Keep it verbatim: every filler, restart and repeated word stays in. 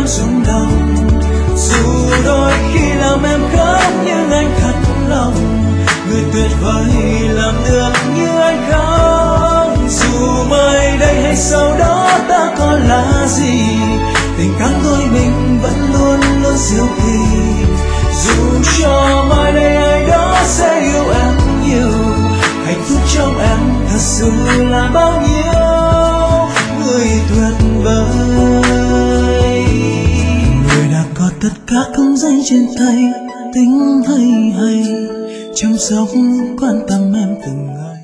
em rung động. Dù đôi khi làm em khóc nhưng anh thật lòng, người tuyệt vời làm được như anh khóc. Dù mai đây hay sau đó ta có là gì, tình cảm đôi mình vẫn luôn luôn diệu kỳ. Dù cho mai đây ai đó sẽ yêu em nhiều, hạnh phúc trong em thật sự là bao nhiêu. Người tuyệt vời, người đã có tất cả công danh trên tay, tính hay hay chăm sóc quan tâm em từng ngày.